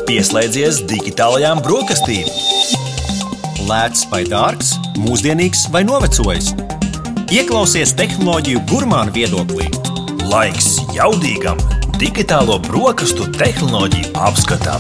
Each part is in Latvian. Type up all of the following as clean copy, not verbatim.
Pieslēdzies digitālajām brokastīm. Lēts vai dārgs, mūsdienīgs vai novecojis. Ieklausies tehnoloģiju gurmānu viedoklī. Laiks jaudīgam digitālo brokastu tehnoloģiju apskatam.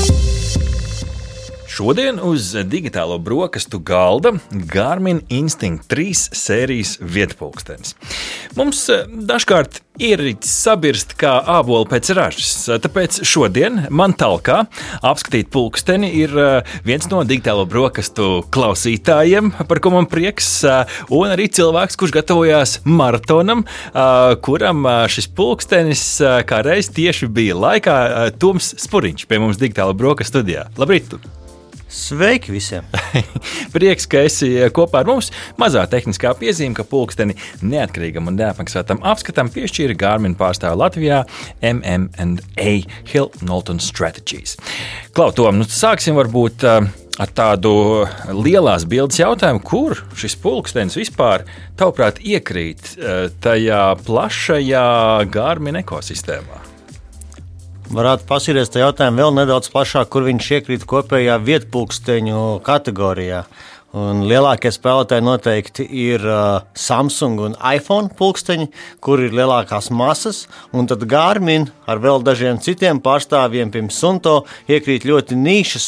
Šodien uz digitālo brokastu galda Garmin Instinct 3 sērijas vietpulkstenis. Mums dažkārt ierīces sabirst kā āboli pēc ražas, tāpēc šodien man talkā apskatīt pulksteni ir viens no digitālo brokastu klausītājiem, par ko man prieks, un arī cilvēks, kurš gatavojās maratonam, kuram šis pulkstenis kā reiz tieši bija laikā. Toms Spuriņš pie mums digitālo brokastu studijā. Labrīt! Sveiki visiem! Prieks, ka esi kopā ar mums. Mazā tehniskā piezīme, ka pulksteni neatkarīgam un neapmaksātam apskatam piešķīra Garmin pārstāve Latvijā MM&A Hill Knowlton Strategies. Klau, Tom, sāksim varbūt ar tādu lielās bildes jautājumu, kur šis pulkstenis vispār, tavuprāt, iekrīt tajā plašajā Garmin ekosistēmā? Varētu pasīties tā jautājumu vēl nedaudz plašāk, kur viņš iekrīt kopējā vietpulksteņu kategorijā. Un lielākie spēlētāji noteikti ir Samsung un iPhone pulksteņi, kur ir lielākās masas, un tad Garmin ar vēl dažiem citiem pārstāvjiem, pirms Sunto, iekrīt ļoti nišas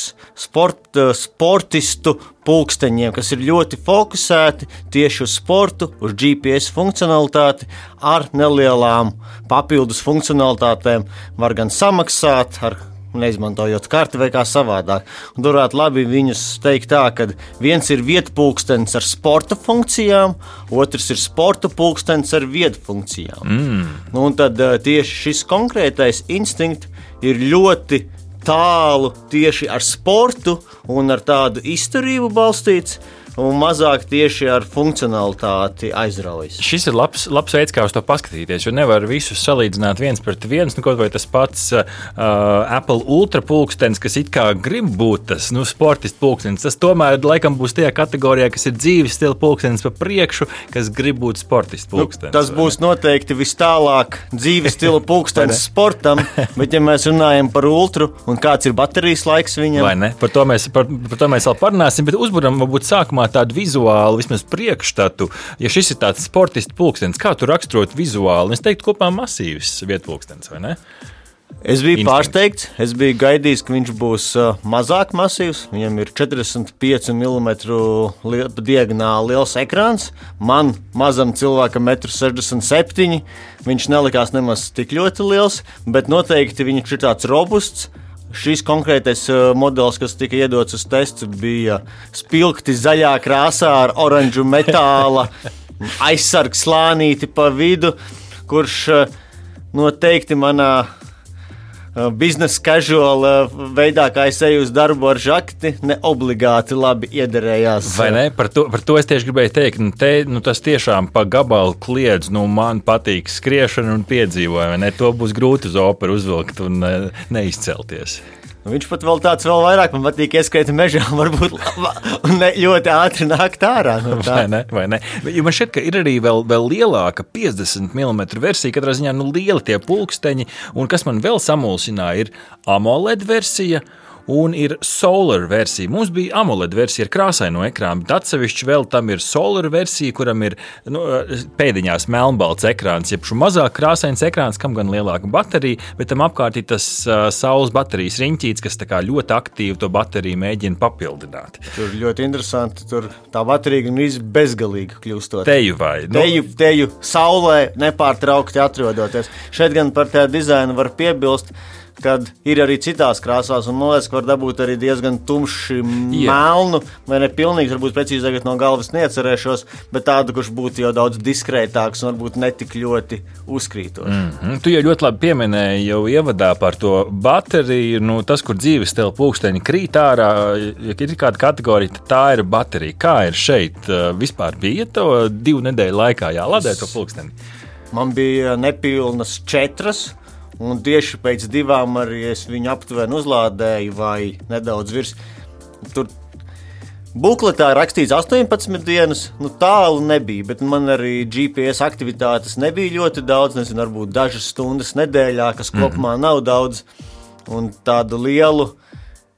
sportistu pulksteņiem, kas ir ļoti fokusēti tieši uz sportu, uz GPS funkcionalitāti, ar nelielām papildus funkcionalitātēm. Var gan samaksāt ar neizmantojot karti vai kā savādāk. Un tur varētu labi viņus teikt tā, ka viens ir vietpulkstenis ar sporta funkcijām, otrs ir sporta pulkstenis ar vietfunkcijām. Un tad tieši šis konkrētais Instinct ir ļoti tālu tieši ar sportu un ar tādu izturību balstīts, un mazāk tieši ar funkcionalitāti aizraujas. Šis ir labs veids, kā uz to paskatīties, jo nevar visus salīdzināt viens pret viens, kaut vai tas pats Apple Ultra pulkstenis, kas it kā grib būt tas sportists pulkstenis, tas tomēr laikam būs tajā kategorijā, kas ir dzīves stila pulkstenis pa priekšu, kas grib būt sportists pulkstenis. Tas būs noteikti vis tālāk dzīves stila pulkstenis sportam, bet ja mēs runājam par Ultru un kāds ir baterijas laiks viņam. Vai ne? Par to mēs vēl parunāsim, bet uzburam varbūt sākumā tādu vizuālu, vismaz priekšstatu. Ja šis ir tāds sportists pulkstenis, kā tu raksturot vizuāli? Es teiktu, kopā masīvs vietpulkstenis, vai ne? Es biju pārsteigts. Es biju gaidījis, ka viņš būs mazāk masīvs. Viņam ir 45 mm diagonāli liels ekrāns. Man, mazam cilvēkam, 1,67 m. Viņš nelikās nemaz tik ļoti liels, bet noteikti viņš ir tāds robusts. Šis konkrētais modelis, kas tika iedots uz testu, bija spilgti zaļā krāsā ar oranžu metāla aizsargu slānīti pa vidu, kurš noteikti manā biznesa casual veidā, kā es eju uz darbu ar žakti, ne obligāti labi iederējās. Vai ne? Par to es tieši gribēju teikt. Tas tiešām pa gabalu kliedz, man patīk skriešana un piedzīvojumi, vai ne? To būs grūti uz operu uzvilkt un neizcelties. Viņš pat vēl tāds vēl vairāk, man patīk ieskriet mežā, varbūt ļoti ātri nākt ārā. Vai ne? Jo man šķiet, ka ir arī vēl lielāka 50 mm versija, katrā ziņā lieli tie pulksteņi, un kas man vēl samulsināja, ir AMOLED versija, un ir Solar versija. Mums bija AMOLED versija ar krāsaino ekrānu, bet atsevišķi vēl tam ir Solar versija, kuram ir pēdiņās melnbalts ekrāns, jeb šo mazāk krāsains ekrāns, kam gan lielāka baterija, bet tam apkārt ir tas saules baterijas riņķīts, kas tā kā ļoti aktīvi to bateriju mēģina papildināt. Tur ļoti interesanti, tur tā baterija gan bezgalīga kļūstot. Teju vai? Teju saulē nepārtraukti atrodoties. Šeit gan par tā dizainu var piebilst, kad ir arī citās krāsās, un man liekas, ka var dabūt arī diezgan tumši melnu, vai ne pilnīgi, varbūt precīzāk no galvas neatcerēšos, bet tādu, kurš būtu jau daudz diskrētāks un varbūt netik ļoti uzkrītoši. Tu jau ļoti labi pieminēji jau ievadā par to bateriju, tas, kur dzīves stila pulksteņi krīt ārā, ja ir kāda kategorija, tad tā ir baterija. Kā ir šeit? Vispār bija to 2 nedēļu laikā jāladē to pulksteni? Man bija nepilnas 4. Un tieši pēc 2 arī es viņu aptuveni uzlādēju vai nedaudz virs. Tur bukletā rakstīts 18 dienas, tālu nebija, bet man arī GPS aktivitātes nebija ļoti daudz, varbūt dažas stundas nedēļā, kas kopumā nav daudz. Un tādu lielu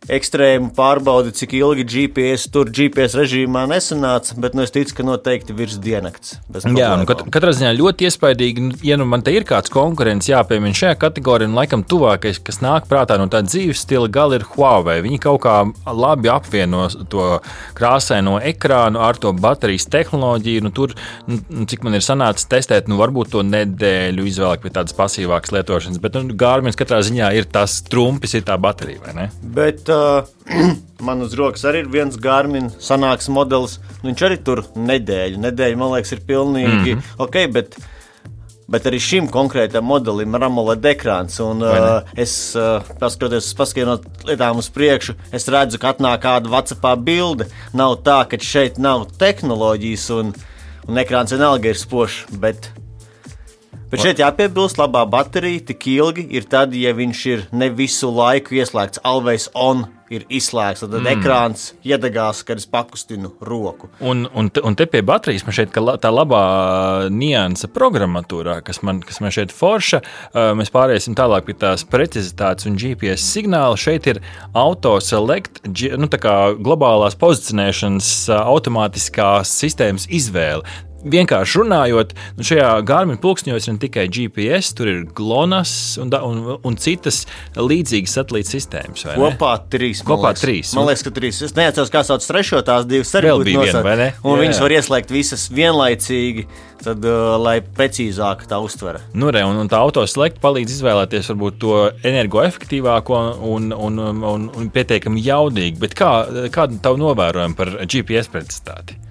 ekstrēmu pārbaudi, cik ilgi GPS režīmā nesanāca, bet es ticu, ka noteikti virs diennakts. Jā, katrā ziņā ļoti iespaidīgi, ja man te ir kāds konkurents jāpiemina šajā kategorijā, laikam tuvākais, kas nāk prātā no tā dzīves stila gala ir Huawei. Viņi kaut kā labi apvieno to krāsaino ekrānu ar to baterijas tehnoloģiju. Tur, cik man ir sanācis testēt, varbūt to nedēļu izvēlēt pie tādas pasīvākas lietošanas, bet Garmin katrā ziņā ir tas trumpis, ir tā baterija, vai ne? Bet man uz rokas arī ir viens Garmin sanāks modelis. Viņš arī tur nedēļu, man liekas, ir pilnīgi ok, bet arī šim konkrētam modelim ir AMOLED ekrāns. Un es, paskatot lietām uz priekšu, es redzu, ka atnāk kāda WhatsAppā bilde. Nav tā, ka šeit nav tehnoloģijas un ekrāns vienalga ir spožs, bet šeit jāpiebilst, labā baterija tik ilgi ir tad, ja viņš ir ne visu laiku ieslēgts, always on ir izslēgts, tad ekrāns iedegās, kad es pakustinu roku. Un te pie baterijas man šeit tā labā nianse programmatūrā, kas man šeit forša, mēs pāriesim tālāk pie tās precizitātes un GPS signāla. Šeit ir auto-select, tā kā globālās pozicionēšanas automātiskās sistēmas izvēle. Vienkārši runājot, šajā Garmin pulksteņos ir ne tikai GPS, tur ir GLONASS un citas līdzīgas satelīta sistēmas. Kopā trīs. Man liekas, ka trīs. Es neatceros, kā sauc trešo, tās divas arī būtu nosaukt. Un viņas var ieslēgt visas vienlaicīgi, tad, lai precīzāk tā uztvere. Un tā autoselect palīdz izvēlēties varbūt to energoefektīvāko un pietiekami jaudīgi. Bet kādu tavu novērojumu par GPS precizitāti?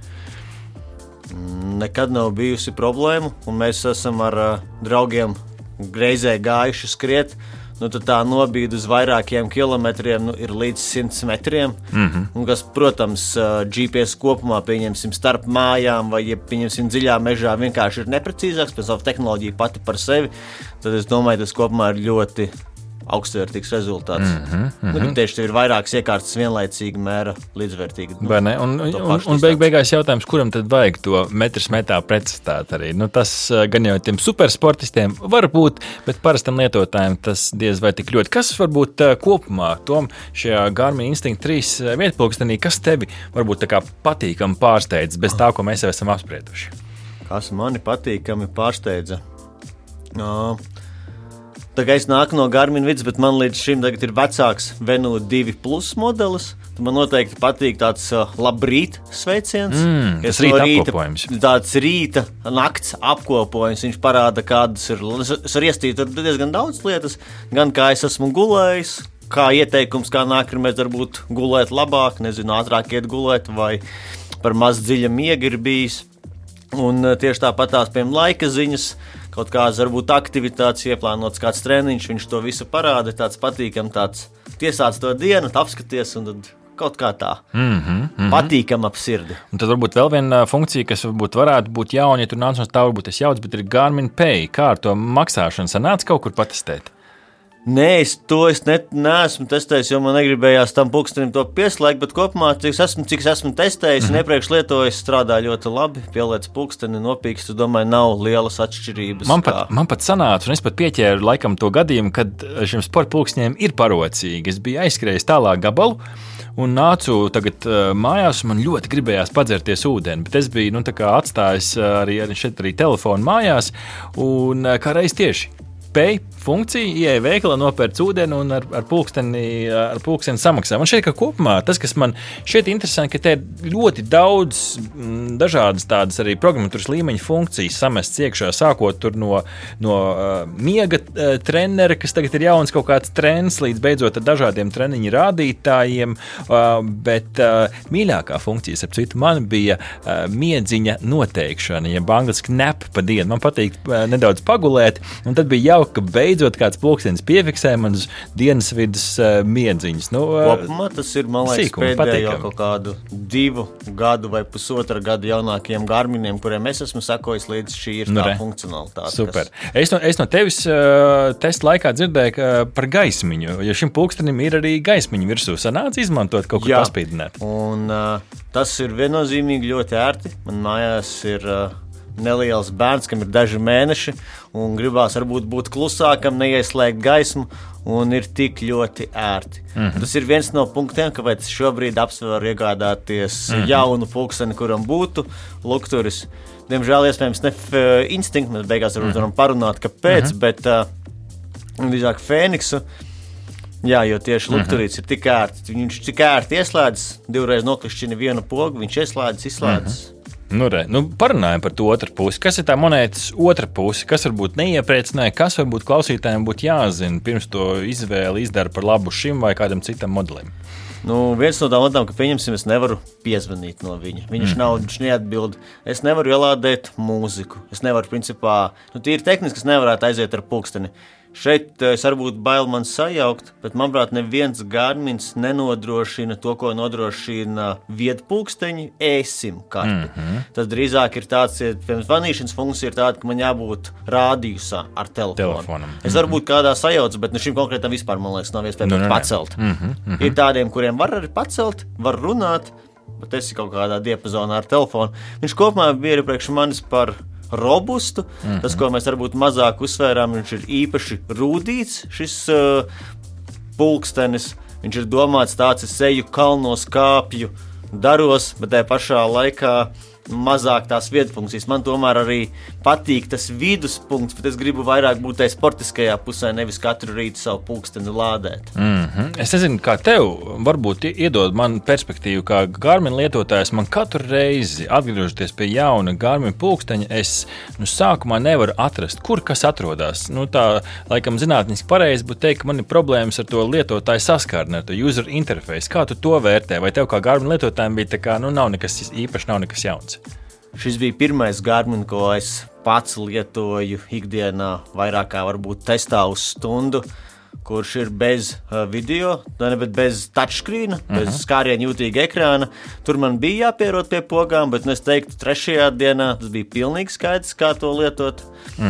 Nekad nav bijusi problēma, un mēs esam ar draugiem reizē gājuši skriet. Tad tā nobīde uz vairākiem kilometriem ir līdz 100 metriem. Un kas, protams, GPS kopumā, pieņemsim, starp mājām vai, pieņemsim, dziļā mežā vienkārši ir neprecīzāks, pēc savu tehnoloģiju pati par sevi. Tad es domāju, tas kopumā ir ļoti augstvērtīgs rezultāts. Tieši tev ir vairākas iekārtas vienlaicīgi mēra līdzvērtīgi. Vai ne? Un beigās jautājums, kuram tad vajag to metrs metā precizitāti arī? Tas gan jau tiem supersportistiem var būt, bet parastam lietotājiem tas diez vai tik ļoti. Kas varbūt kopumā, Tom, šajā Garmin Instinct 3 vietpulkstenī, kas tevi varbūt tā kā patīkami pārsteidz bez tā, ko mēs jau esam apsprieduši? Kas mani patīkami pārsteidza? Tagad es nāku no Garmin vidas, bet man līdz šim tagad ir vecāks Venu 2 Plus modelis. Man noteikti patīk tāds labrīt sveiciens. Tas rīta apkopojums. Tāds rīta nakts apkopojums. Viņš parāda, kādas ir. Es varu iestīt diezgan daudz lietas, gan kā es esmu gulējis, kā ieteikums, kā nākamreiz varbūt gulēt labāk, ātrāk iet gulēt, vai par maz dziļa miega ir bijis. Un tieši tāpat tās, piemēram, laika ziņas, kaut kādas varbūt aktivitātes, ieplānotas kāds treniņš, viņš to visu parāda, tāds patīkam, tāds tiesāts to dienu, apskaties un tad kaut kā tā patīkam ap sirdi. Un tad varbūt vēl viena funkcija, kas varētu būt jauna, ja tur nāc no tā, varbūt es jaucu, bet ir Garmin Pay. Kā ar to maksāšanu sanāca kaut kur patestēt? Nē, es neesmu testējis, jo man negribējās tam pulkstenim to pieslēgt, bet kopumā, cik esmu testējis un iepriekš lietojis, strādā ļoti labi. Pieliec pulksteni, nopīkst, domāju, nav lielas atšķirības. Man pat sanāca, un es pat pieķēru laikam to gadījumu, kad šiem sporta pulksteņiem ir parocīgi. Es biju aizskrējis tālāk gabalu un nācu tagad mājās, un man ļoti gribējās padzerties ūdeni, bet es biju atstājis arī telefonu mājās, un kā reiz tieši Pay funkcija, ieeja veikalā, nopērc ūdeni un ar pulksteni samaksā. Man šeit, ka kopumā tas, kas man šeit interesanti, ka te ir ļoti daudz dažādas tādas arī programmatūras līmeņa funkcijas samestas iekšā, sākot tur no miega trenera, kas tagad ir jauns kaut kāds trends, līdz beidzot ar dažādiem treniņu rādītājiem, bet mīļākā funkcija, ap citu, man bija miedziņa noteikšana, ja angliski nap pa dienu. Man patīk nedaudz pagulēt, un tad bija jauki, ka beidzot kāds pulkstenis piefiksē man uz dienas vidus miedziņas. Kopumā tas ir, man liekas, pēdējo kaut kādu 2 gadu vai pusotra gadu jaunākiem Garminiem, kuriem es esmu sekojis līdz šī ir tā funkcionalitāte. Super. Es no tevis testa laikā dzirdēju par gaismiņu, jo šim pulkstenim ir arī gaismiņu virsū. Sanāca izmantot kaut kur paspīdināt. Un tas ir viennozīmīgi ļoti ērti. Man mājās ir neliels bērns, kam ir daži mēneši, un gribās varbūt būt klusākam, neieslēgt gaismu, un ir tik ļoti ērti. Tas ir viens no punktiem, kāpēc šobrīd apsveru iegādāties jaunu pulksteni, kuram būtu lukturis. Diemžēl iespējams ne Instinct, mēs beigās varam parunāt, kāpēc, bet drīzāk Fēniksu. Jā, jo tieši lukturīts ir tik ērts. Viņš tik ērti ieslēdz, 2 reizes noklišķina vienu pogu, viņš ieslēdz, izslēdz. Parunājam par to otru pusi. Kas ir tā monētas otra puse? Kas varbūt neiepriecināja, kas varbūt klausītājiem būtu jāzina, pirms to izvēli izdara par labu šim vai kādam citam modelim? Viens no tām lietām, ka pieņemsim, es nevaru piezvanīt no viņa. Viņš neatbild. Es nevaru ielādēt mūziku. Es nevaru, principā, tīri tehniski, es nevarētu aiziet ar pulksteni. Šeit es varbūt bail man sajaukt, bet, manuprāt, neviens Garmins nenodrošina to, ko nodrošina viedpulksteņi eSIM karti. Tas drīzāk ir tāds, piemēram, zvanīšanas funkcija ir tāda, ka man jābūt rādījusā ar telefonu. Es varu būt kādā sajaucā, bet šim konkrētam vispār, man liekas, nav iespējams pacelt. Ir tādiem, kuriem var arī pacelt, var runāt, bet es ir kaut kādā diapazonā ar telefonu. Viņš kopumā bija priekš manis par robustu. Tas, ko mēs varbūt mazāk uzsvērām, viņš ir īpaši rūdīts, šis pulkstenis. Viņš ir domāts tāds, es eju kalnos, kāpju, daros, bet tajā pašā laikā mazāk tās viedfunkcijas. Man tomēr arī patīk tas viduspunkts, bet es gribu vairāk būt tajā sportiskajā pusē, nevis katru rītu savu pulksteni lādēt. Es nezinu, kā tev varbūt iedod man perspektīvu, kā Garmin lietotājs. Man katru reizi, atgriežoties pie jauna Garmin pulksteņa, es sākumā nevaru atrast, kur kas atrodas. Tā, laikam, zinātniski pareizi būtu teikt, ka man ir problēmas ar to lietotāju saskarni, ar to user interface. Kā tu to vērtē? Vai tev kā Garmin lietotājiem bija tā kā, nav nekas īpaši, nav nekas jauns? Šis bija pirmais Garmin, ko es pats lietoju ikdienā, vairāk kā varbūt testā uz stundu, kurš ir bez video, bet bez touchscreena, bez skārienu jūtīga ekrāna. Tur man bija jāpierod pie pogām, bet es teiktu, 3. dienā tas bija pilnīgi skaidrs, kā to lietot.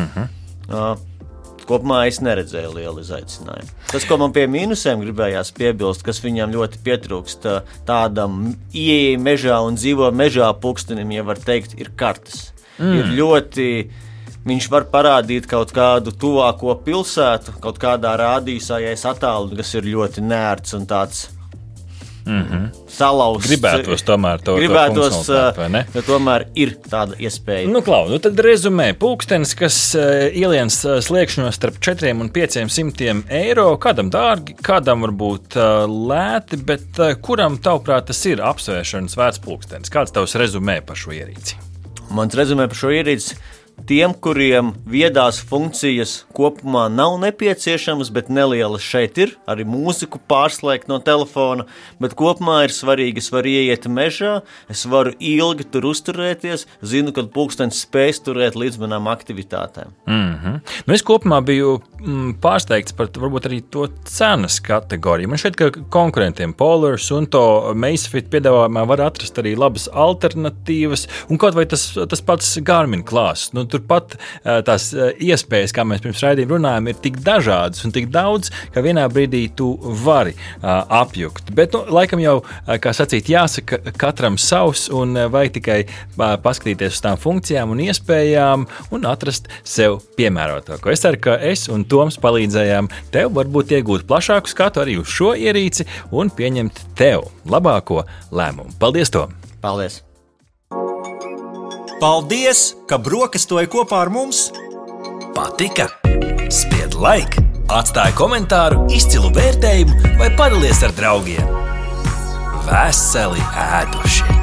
Kopumā es neredzēju lielu izaicinājumu. Tas, ko man pie mīnusiem gribējās piebilst, kas viņam ļoti pietrūkst, tādam ieeja mežā un dzīvo mežā pulkstenim, ja var teikt, ir kartes. Ir ļoti, viņš var parādīt kaut kādu tuvāko pilsētu, kaut kādā rādījusā, ja es attālu, kas ir ļoti nērts un tāds salauzts. Gribētos tomēr to funkcionalitāti, vai ne? Jo tomēr ir tāda iespēja. Tad rezumē, pulkstenis, kas ieliens sliekšņos starp 400 un 500 eiro, kādam dārgi, kādam varbūt lēti, bet kuram, tavuprāt, tas ir apsvēršanas vērts pulkstenis? Kāds tavs rezumē par šo ierīci? Mans rezumē par šo ierīci: tiem, kuriem viedās funkcijas kopumā nav nepieciešamas, bet nelielas šeit ir, arī mūziku pārslēgt no telefona, bet kopumā ir svarīgi, es varu ieiet mežā, es varu ilgi tur uzturēties, zinu, ka pulkstenis spēs turēt līdz manām aktivitātēm. Es kopumā biju pārsteigts par varbūt arī to cenas kategoriju. Man šķiet, ka konkurentiem Polar, Sunto, Amazfit piedāvājumā var atrast arī labas alternatīvas, un kaut vai tas pats Garmin klāsts. Turpat tās iespējas, kā mēs pirms raidījuma runājam, ir tik dažādas un tik daudz, ka vienā brīdī tu vari apjukt. Bet, laikam jau, kā sacīt, jāsaka katram savs, un vai tikai paskatīties uz tām funkcijām un iespējām un atrast sev piemērotāko. Es ceru, ka es un Toms palīdzējām tev varbūt iegūt plašāku skatu arī uz šo ierīci un pieņemt tev labāko lēmumu. Paldies, Tom! Paldies! Paldies, ka brokastoji kopā ar mums! Patika? Spied like, atstāj komentāru, izcilu vērtējumu vai padalies ar draugiem. Veseli ēduši!